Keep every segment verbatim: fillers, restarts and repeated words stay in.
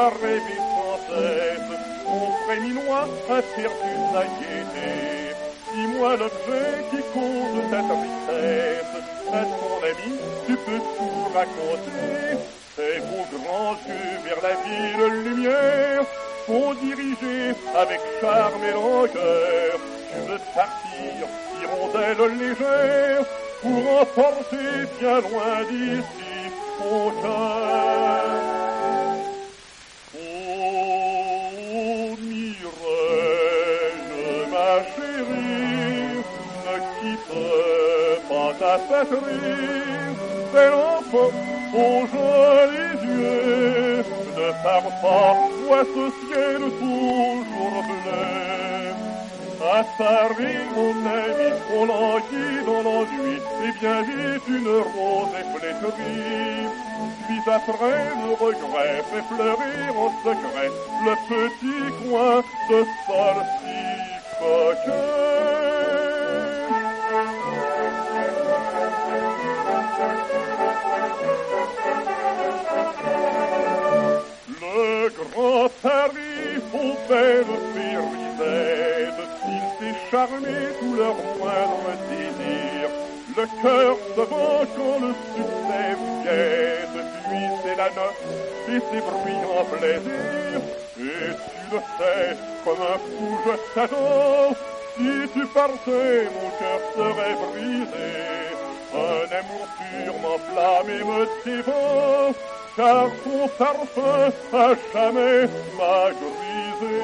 à rêver sans cesse, mon fréminois a perdu sa gaieté. Dis-moi l'objet qui cause ta tristesse, à ton ami tu peux tout raconter. Tes beaux grands yeux vers la ville lumière sont dirigés avec charme et langueur. Tu veux partir, hirondelle légère, pour emporter bien loin d'ici ton cœur. Oh Mireille, ma chérie, ne quitte pas ta patrie, bel enfant aux jolis yeux, ne pars pas, vois ce ciel toujours bleu. À Paris, mon ami, on languit dans l'ennui, et bien vite une rose est flétrie. Puis après le regret fait fleurir en secret le petit coin de sol si coquet. Le grand Paris, aux belles périphètes, il s'est charmé tout leur moindre désir. Le cœur se bat quand le succès vous guette, puis c'est la noce et ses bruyants plaisirs. Et tu le sais, comme un fou je t'adore, si tu partais mon cœur serait brisé. Un amour pur m'enflamme et me dévore, car ton parfum à jamais m'a grisé.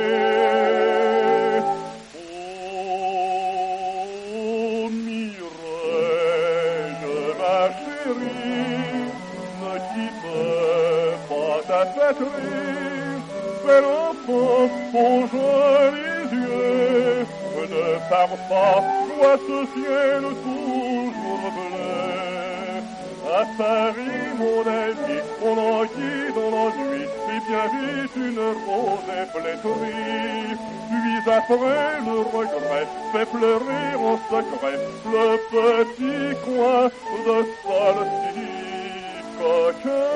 Oh Mireille, ma chérie, ne quitte pas ta patrie, bel enfant aux jolis yeux, ne pars pas, vois ce ciel toujours bleu. À Paris, mon ami, on languit dans l'ennui, et bien vite une rose est flétrie. Puis après le regret fait pleurer en secret le petit coin de sol si coquet.